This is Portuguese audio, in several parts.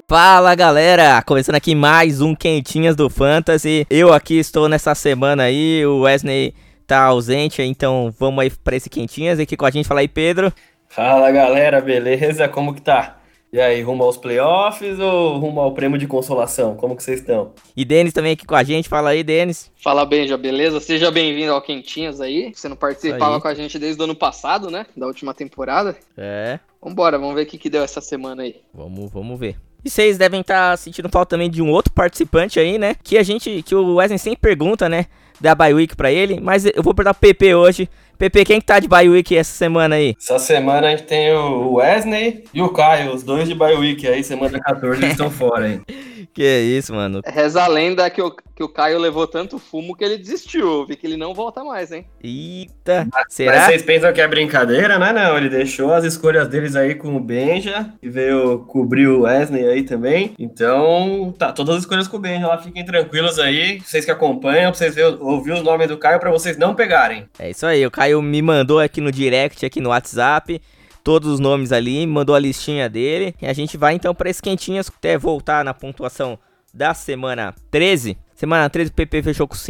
Fala galera, começando aqui mais um Quentinhas do Fantasy. Eu aqui estou nessa semana aí, o Wesley tá ausente, então vamos aí pra esse Quentinhas. Aqui com a gente, fala aí Pedro. Fala galera, beleza? Como que tá? E aí, rumo aos playoffs ou rumo ao prêmio de consolação? Como que vocês estão? E Denis também aqui com a gente, fala aí Denis. Fala Benja, beleza? Seja bem-vindo ao Quentinhas aí. Você não participava com a gente desde o ano passado, né? Da última temporada. Vambora, vamos ver o que deu essa semana aí. Vamos ver. E vocês devem estar sentindo falta também de um outro participante aí, né? Que o Wesley sempre pergunta, né? Da bye week pra ele, mas eu vou perguntar pro PP hoje. PP, quem que tá de bye week essa semana aí? Essa semana a gente tem o Wesley e o Caio, os dois de bye week aí, semana 14 eles estão fora aí. Que isso, mano. Reza a lenda que o Caio levou tanto fumo que ele desistiu, vi que ele não volta mais, hein? Eita, será? Mas vocês pensam que é brincadeira, né? Não, ele deixou as escolhas deles aí com o Benja, e veio cobrir o Wesley aí também. Então, tá, todas as escolhas com o Benja lá, fiquem tranquilos aí, vocês que acompanham, pra vocês ouvir os nomes do Caio, pra vocês não pegarem. É isso aí, o Caio me mandou aqui no direct, aqui no WhatsApp, todos os nomes ali, mandou a listinha dele. E a gente vai então para esse Quentinhas, até voltar na pontuação da semana 13. Semana 13 o PP fechou com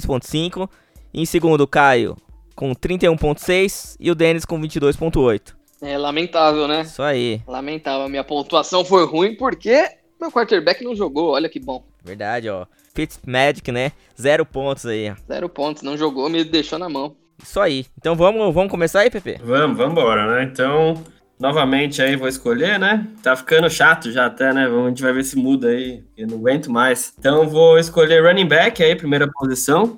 56.5. Em segundo o Caio com 31.6 e o Denis com 22.8. É lamentável, né? Isso aí. Lamentável, minha pontuação foi ruim porque meu quarterback não jogou, olha que bom. Verdade, ó. Fitzmagic, né? 0 pontos aí, ó. 0 pontos, não jogou, me deixou na mão. Isso aí. Então vamos começar aí, PP? Vamos embora, né? Então, novamente aí vou escolher, né? Tá ficando chato já até, né? A gente vai ver se muda aí, eu não aguento mais. Então vou escolher running back aí, primeira posição.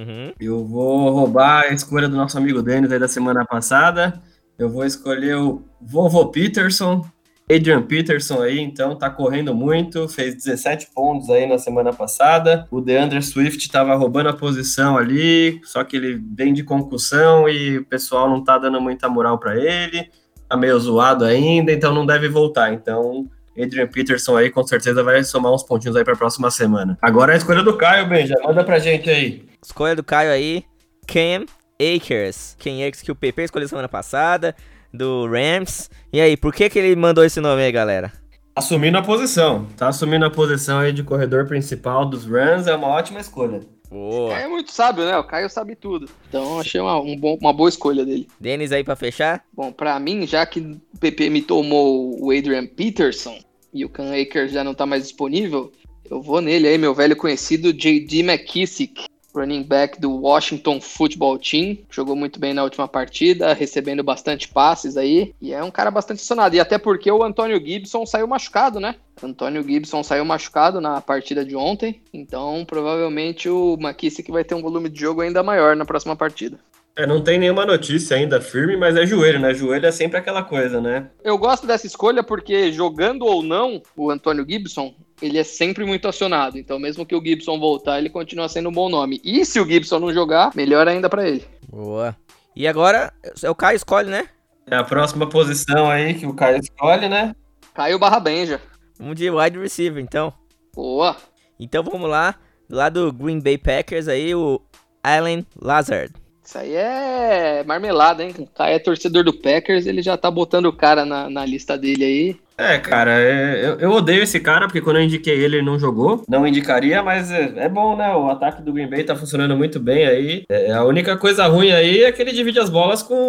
Eu vou roubar a escolha do nosso amigo Denis aí da semana passada. Eu vou escolher o Vovô Peterson, Adrian Peterson aí, então tá correndo muito, fez 17 pontos aí na semana passada. O DeAndre Swift tava roubando a posição ali, só que ele vem de concussão e o pessoal não tá dando muita moral pra ele. Tá meio zoado ainda, então não deve voltar. Então, Adrian Peterson aí com certeza vai somar uns pontinhos aí pra próxima semana. Agora a escolha do Caio, Benja, manda pra gente aí. Escolha do Caio aí, Cam Akers. Cam Akers que o PP escolheu semana passada, do Rams. E aí, por que ele mandou esse nome aí, galera? Assumindo a posição. Tá assumindo a posição aí de corredor principal dos Rams, é uma ótima escolha. Boa. O Caio é muito sábio, né? O Caio sabe tudo. Então achei uma boa escolha dele. Denis aí pra fechar? Bom, pra mim, já que o PP me tomou o Adrian Peterson e o Cam Akers já não tá mais disponível, eu vou nele aí, meu velho conhecido J.D. McKissic, running back do Washington Football Team. Jogou muito bem na última partida, recebendo bastante passes aí. E é um cara bastante acionado. E até porque o Antonio Gibson saiu machucado, né? Antonio Gibson saiu machucado na partida de ontem. Então, provavelmente, o McKissic vai ter um volume de jogo ainda maior na próxima partida. Não tem nenhuma notícia ainda firme, mas é joelho, né? Joelho é sempre aquela coisa, né? Eu gosto dessa escolha porque, jogando ou não, o Antonio Gibson, ele é sempre muito acionado. Então, mesmo que o Gibson voltar, ele continua sendo um bom nome. E se o Gibson não jogar, melhor ainda pra ele. Boa. E agora, é o Caio escolhe, né? É a próxima posição aí que o Caio escolhe, né? Caio barra Benja. Vamos de wide receiver, então. Boa. Então, vamos lá. Lá do Green Bay Packers aí, o Allen Lazard. Isso aí é marmelada, hein? O Caio é torcedor do Packers, ele já tá botando o cara na lista dele aí. Cara, eu odeio esse cara, porque quando eu indiquei ele não jogou. Não indicaria, mas é bom, né? O ataque do Green Bay tá funcionando muito bem aí. A única coisa ruim aí é que ele divide as bolas com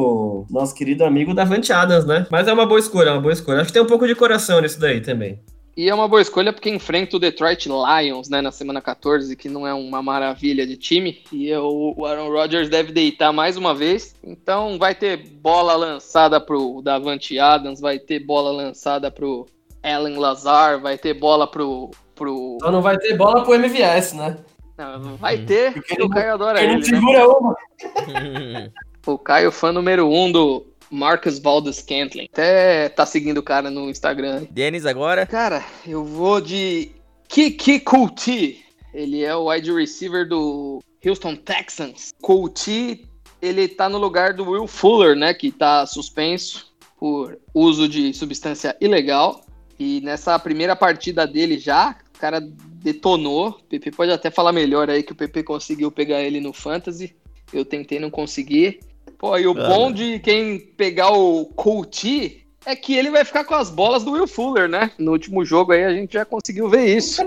o nosso querido amigo Davante Adams, né? Mas é uma boa escolha, é uma boa escolha. Acho que tem um pouco de coração nisso daí também. E é uma boa escolha porque enfrenta o Detroit Lions, né, na semana 14, que não é uma maravilha de time. E o Aaron Rodgers deve deitar mais uma vez. Então vai ter bola lançada pro Davante Adams, vai ter bola lançada pro Allen Lazard, vai ter bola pro... Só não vai ter bola pro MVS, né? Não, vai ter, porque o Caio adora ele, ele, segura né? uma. O Caio, fã número 1 do Marcus Valdes-Scantling. Até tá seguindo o cara no Instagram. Denis agora. Cara, eu vou de Kiki Coutee. Ele é o wide receiver do Houston Texans. Coutee, ele tá no lugar do Will Fuller, né? Que tá suspenso por uso de substância ilegal. E nessa primeira partida dele já, o cara detonou. O PP pode até falar melhor aí que o PP conseguiu pegar ele no Fantasy. Eu tentei, não consegui. Pô, e o bom de quem pegar o Coutee é que ele vai ficar com as bolas do Will Fuller, né? No último jogo aí a gente já conseguiu ver isso.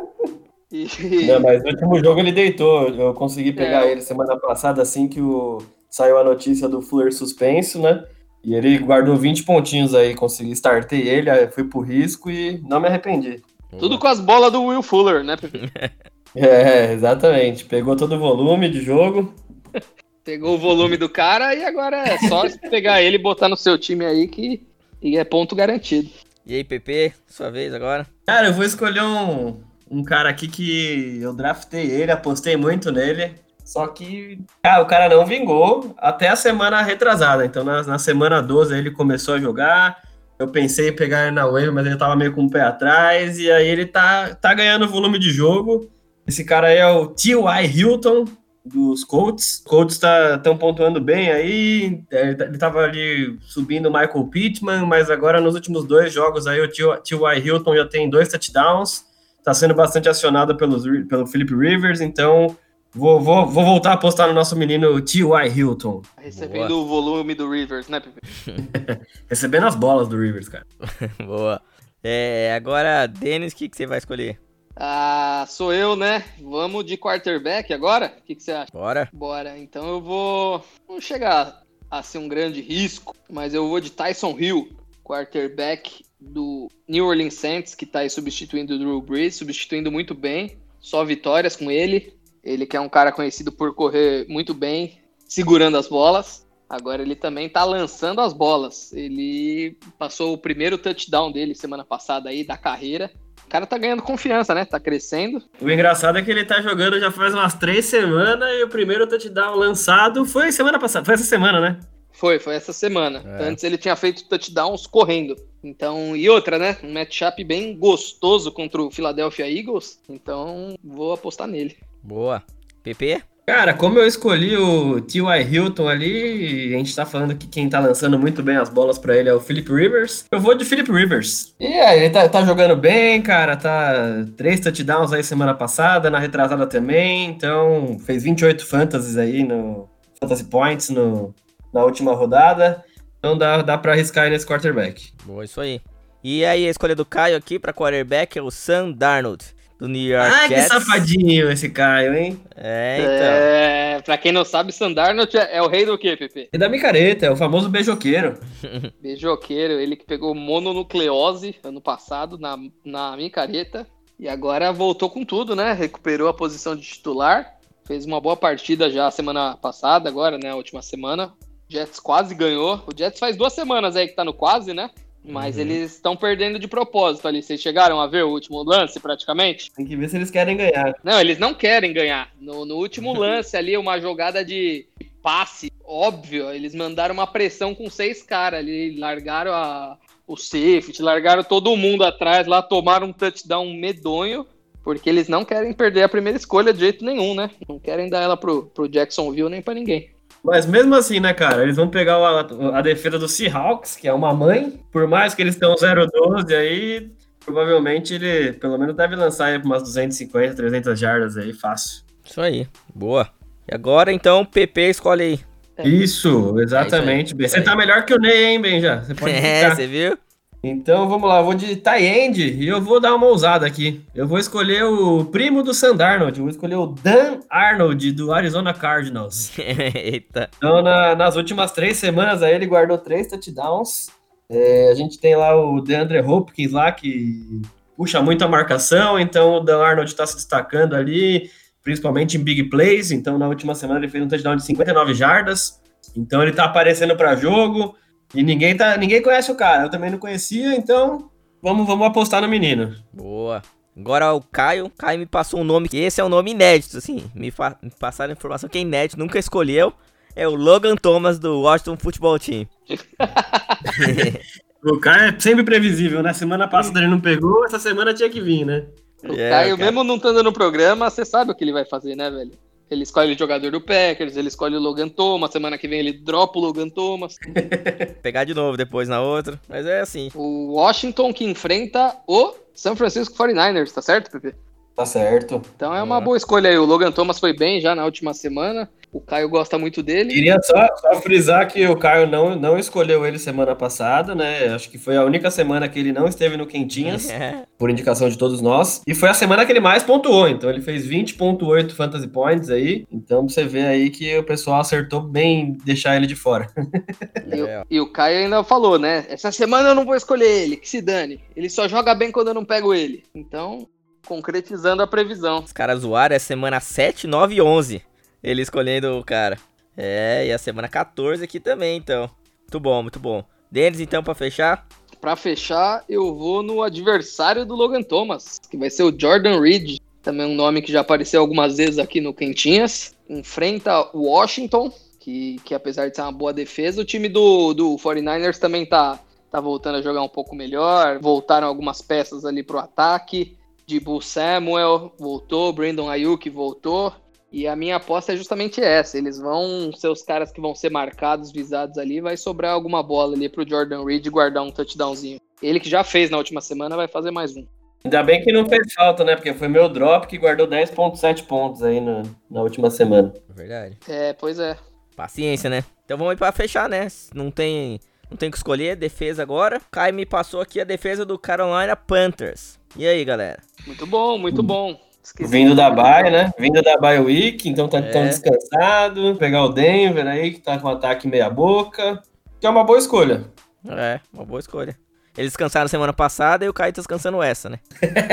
Não, mas no último jogo ele deitou. Eu consegui pegar ele semana passada, assim que saiu a notícia do Fuller suspenso, né? E ele guardou 20 pontinhos aí, consegui startei ele, aí fui pro risco e não me arrependi. Tudo com as bolas do Will Fuller, né, Pepe? Exatamente. Pegou todo o volume de jogo. Pegou o volume do cara e agora é só pegar ele e botar no seu time aí que é ponto garantido. E aí, PP, sua vez agora? Cara, eu vou escolher um cara aqui que eu draftei ele, apostei muito nele. Só que, o cara não vingou até a semana retrasada. Então, na semana 12 ele começou a jogar. Eu pensei em pegar ele na waiver, mas ele tava meio com o pé atrás. E aí ele tá ganhando volume de jogo. Esse cara aí é o T.Y. Hilton, dos Colts. Os Colts estão pontuando bem aí. Ele tava ali subindo o Michael Pittman, mas agora nos últimos 2 jogos aí o T.Y. Hilton já tem 2 touchdowns. Tá sendo bastante acionado pelo Philip Rivers, então... Vou voltar a apostar no nosso menino T.Y. Hilton. Recebendo o volume do Rivers, né, Pepe? Recebendo as bolas do Rivers, cara. Boa. Agora, Denis, o que você vai escolher? Sou eu, né? Vamos de quarterback agora? O que você acha? Bora. Então eu vou... Não chegar a ser um grande risco, mas eu vou de Tyson Hill, quarterback do New Orleans Saints, que tá aí substituindo o Drew Brees, substituindo muito bem. Só vitórias com ele. Ele que é um cara conhecido por correr muito bem, segurando as bolas. Agora ele também tá lançando as bolas. Ele passou o primeiro touchdown dele semana passada aí, da carreira. O cara tá ganhando confiança, né? Tá crescendo. O engraçado é que ele tá jogando já faz umas 3 semanas e o primeiro touchdown lançado foi semana passada. Foi essa semana, né? Foi essa semana. Antes ele tinha feito touchdowns correndo. Então, e outra, né? Um matchup bem gostoso contra o Philadelphia Eagles. Então, vou apostar nele. Boa. PP? Cara, como eu escolhi o T.Y. Hilton ali, a gente tá falando que quem tá lançando muito bem as bolas pra ele é o Philip Rivers. Eu vou de Philip Rivers. E aí, ele tá jogando bem, cara, 3 touchdowns aí semana passada, na retrasada também, então fez 28 fantasies aí no Fantasy Points na última rodada, então dá pra arriscar aí nesse quarterback. Boa, isso aí. E aí, a escolha do Caio aqui pra quarterback é o Sam Darnold, do New York Jets. Que safadinho esse Caio, hein? Então. Pra quem não sabe, Sam Darnold é o rei do quê, Pepe? E da micareta, é o famoso beijoqueiro. Beijoqueiro, ele que pegou mononucleose ano passado na micareta. E agora voltou com tudo, né? Recuperou a posição de titular. Fez uma boa partida já semana passada, agora, né? A última semana. O Jets quase ganhou. O Jets faz 2 semanas aí que tá no quase, né? Mas eles estão perdendo de propósito ali. Vocês chegaram a ver o último lance, praticamente? Tem que ver se eles querem ganhar. Não, eles não querem ganhar. No último lance ali, uma jogada de passe, óbvio, eles mandaram uma pressão com 6 caras ali. Largaram o safety, largaram todo mundo atrás lá, tomaram um touchdown medonho, porque eles não querem perder a primeira escolha de jeito nenhum, né? Não querem dar ela pro Jacksonville nem pra ninguém. Mas mesmo assim, né, cara, eles vão pegar a defesa do Seahawks, que é uma mãe, por mais que eles estão 0-12 aí, provavelmente ele pelo menos deve lançar aí umas 250, 300 jardas aí, fácil. Isso aí, boa. E agora, então, PP escolhe aí. Isso, exatamente. Você tá melhor que o Ney, hein, Ben, já? Você pode ficar. Você viu? Então, vamos lá, eu vou de tight end e eu vou dar uma ousada aqui. Eu vou escolher o primo do Sam Darnold, eu vou escolher o Dan Arnold, do Arizona Cardinals. Eita. Então, nas últimas 3 semanas, aí ele guardou 3 touchdowns. A gente tem lá o DeAndre Hopkins lá, que puxa muito a marcação, então o Dan Arnold está se destacando ali, principalmente em big plays. Então, na última semana, ele fez um touchdown de 59 jardas. Então, ele tá aparecendo para jogo. E ninguém conhece o cara, eu também não conhecia, então vamos apostar no menino. Boa. Agora o Caio me passou um nome, que esse é um nome inédito, assim, me passaram a informação que é inédito, nunca escolheu, é o Logan Thomas do Washington Football Team. O Caio é sempre previsível, né? Semana passada ele não pegou, essa semana tinha que vir, né? O Caio, mesmo não estando no programa, você sabe o que ele vai fazer, né, velho? Ele escolhe o jogador do Packers, ele escolhe o Logan Thomas, semana que vem ele dropa o Logan Thomas. Pegar de novo depois na outra, mas é assim. O Washington que enfrenta o San Francisco 49ers, tá certo, Pepe? Tá certo. Então é uma boa escolha aí, o Logan Thomas foi bem já na última semana. O Caio gosta muito dele. Queria só frisar que o Caio não escolheu ele semana passada, né? Acho que foi a única semana que ele não esteve no Quentinhas, por indicação de todos nós. E foi a semana que ele mais pontuou. Então ele fez 20,8 Fantasy Points aí. Então você vê aí que o pessoal acertou bem deixar ele de fora. E o Caio ainda falou, né? Essa semana eu não vou escolher ele, que se dane. Ele só joga bem quando eu não pego ele. Então, concretizando a previsão. Os caras zoaram, é semana 7, 9 e 11. Ele escolhendo o cara. E a semana 14 aqui também, então. Muito bom, muito bom. Denis, então, pra fechar? Pra fechar, eu vou no adversário do Logan Thomas, que vai ser o Jordan Reed. Também um nome que já apareceu algumas vezes aqui no Quentinhas. Enfrenta o Washington, que apesar de ser uma boa defesa, o time do 49ers também tá voltando a jogar um pouco melhor. Voltaram algumas peças ali pro ataque. Deebo Samuel voltou, Brandon Ayuk voltou. E a minha aposta é justamente essa. Eles vão ser os caras que vão ser marcados, visados ali. Vai sobrar alguma bola ali pro Jordan Reed guardar um touchdownzinho. Ele que já fez na última semana vai fazer mais um. Ainda bem que não fez falta, né? Porque foi meu drop que guardou 10,7 pontos aí na última semana. Verdade. Pois é. Paciência, né? Então vamos aí pra fechar, né? Não tem que escolher, defesa agora. Kai me passou aqui a defesa do Carolina Panthers. E aí, galera? Muito bom, muito bom. Vindo da bye, né? Vindo da bye week, então tá tão descansado. Pegar o Denver aí, que tá com ataque meia boca. Que é uma boa escolha. Uma boa escolha. Eles descansaram semana passada e o Caio tá descansando essa, né?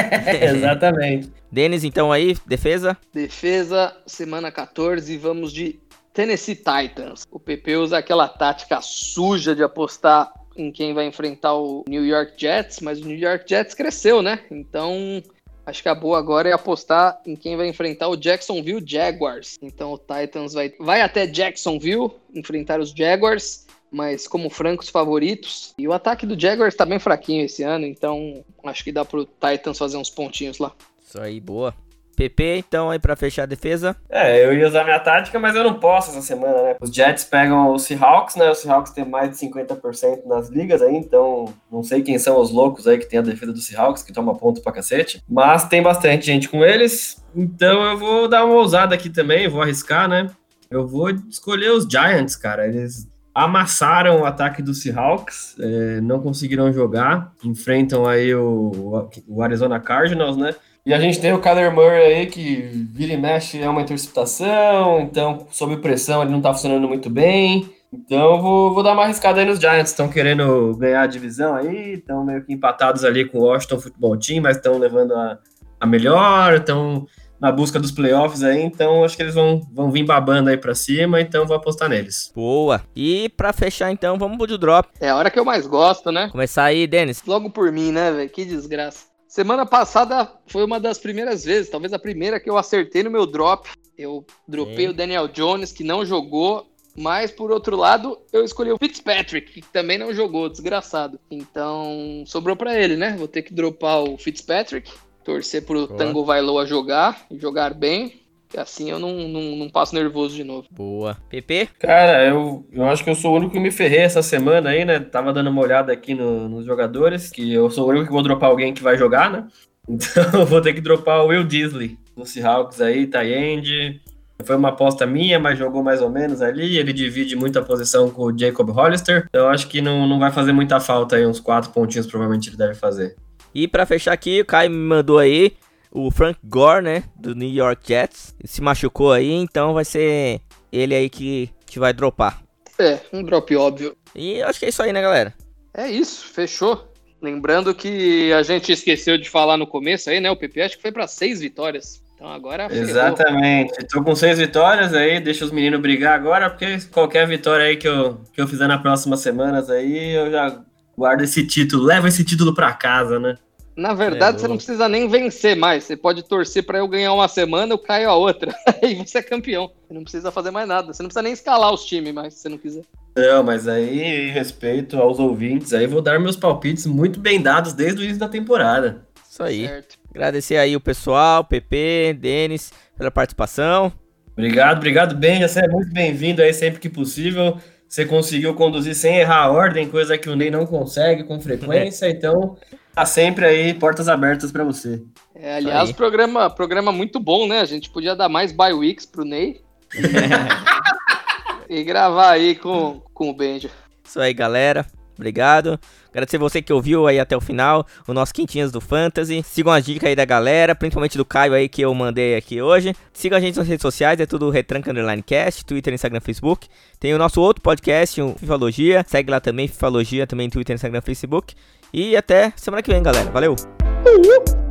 Exatamente. Denis, então aí, defesa? Defesa, semana 14, vamos de Tennessee Titans. O PP usa aquela tática suja de apostar em quem vai enfrentar o New York Jets, mas o New York Jets cresceu, né? Então, acho que a boa agora é apostar em quem vai enfrentar o Jacksonville Jaguars. Então o Titans vai até Jacksonville enfrentar os Jaguars, mas como francos favoritos. E o ataque do Jaguars tá bem fraquinho esse ano, então acho que dá pro Titans fazer uns pontinhos lá. Isso aí, boa. PP, então, aí pra fechar a defesa. Eu ia usar minha tática, mas eu não posso essa semana, né? Os Jets pegam os Seahawks, né? Os Seahawks tem mais de 50% nas ligas aí, então não sei quem são os loucos aí que tem a defesa dos Seahawks, que toma ponto pra cacete. Mas tem bastante gente com eles, então eu vou dar uma ousada aqui também, vou arriscar, né? Eu vou escolher os Giants, cara. Eles amassaram o ataque dos Seahawks, não conseguiram jogar, enfrentam aí o Arizona Cardinals, né? E a gente tem o Kyler Murray aí, que vira e mexe é uma interceptação, então, sob pressão, ele não tá funcionando muito bem. Então, eu vou dar uma arriscada aí nos Giants. Estão querendo ganhar a divisão aí, estão meio que empatados ali com o Washington Football Team, mas estão levando a melhor, estão na busca dos playoffs aí, então acho que eles vão vir babando aí pra cima, então vou apostar neles. Boa. E pra fechar, então, vamos pro drop. É a hora que eu mais gosto, né? Começar aí, Denis. Logo por mim, né, velho? Que desgraça. Semana passada foi uma das primeiras vezes, talvez a primeira que eu acertei no meu drop. Eu dropei o Daniel Jones, que não jogou, mas por outro lado, eu escolhi o Fitzpatrick, que também não jogou, desgraçado. Então, sobrou pra ele, né? Vou ter que dropar o Fitzpatrick, torcer pro Tango Vailoa jogar e jogar bem. E assim eu não passo nervoso de novo. Boa. PP? Cara, eu acho que eu sou o único que me ferrei essa semana aí, né? Tava dando uma olhada aqui nos jogadores, que eu sou o único que vou dropar alguém que vai jogar, né? Então eu vou ter que dropar o Will Disley no Seahawks aí, tight end. Foi uma aposta minha, mas jogou mais ou menos ali. Ele divide muita posição com o Jacob Hollister. Então eu acho que não vai fazer muita falta aí, uns 4 pontinhos provavelmente ele deve fazer. E pra fechar aqui, o Caio me mandou aí o Frank Gore, né, do New York Jets. Ele se machucou aí, então vai ser ele aí que vai dropar. Um drop óbvio. E acho que é isso aí, né, galera? É isso, fechou. Lembrando que a gente esqueceu de falar no começo aí, né, o PP acho que foi pra 6 vitórias. Então agora ferrou. Exatamente. Tô com 6 vitórias aí, deixa os meninos brigar agora, porque qualquer vitória aí que eu fizer nas próximas semanas aí, eu já guardo esse título, levo esse título pra casa, né? Na verdade, você não precisa nem vencer mais. Você pode torcer pra eu ganhar uma semana, eu caio a outra. Aí você é campeão. Você não precisa fazer mais nada. Você não precisa nem escalar os times mais, se você não quiser. Não, mas aí, em respeito aos ouvintes, aí vou dar meus palpites muito bem dados desde o início da temporada. Isso aí. Certo. Agradecer aí o pessoal, PP, Denis, pela participação. Obrigado, Ben. Você é muito bem-vindo aí sempre que possível. Você conseguiu conduzir sem errar a ordem, coisa que o Ney não consegue com frequência, então tá sempre aí, portas abertas pra você. Aliás, programa muito bom, né? A gente podia dar mais bye weeks pro Ney. E gravar aí com o Benjo. Isso aí, galera. Obrigado. Agradecer você que ouviu aí até o final o nosso Quentinhas do Fantasy. Sigam as dicas aí da galera, principalmente do Caio aí que eu mandei aqui hoje. Sigam a gente nas redes sociais, é tudo Retranca_Cast, Twitter, Instagram, Facebook. Tem o nosso outro podcast, o Fifalogia. Segue lá também, Fifalogia, também Twitter, Instagram, Facebook. E até semana que vem, galera. Valeu!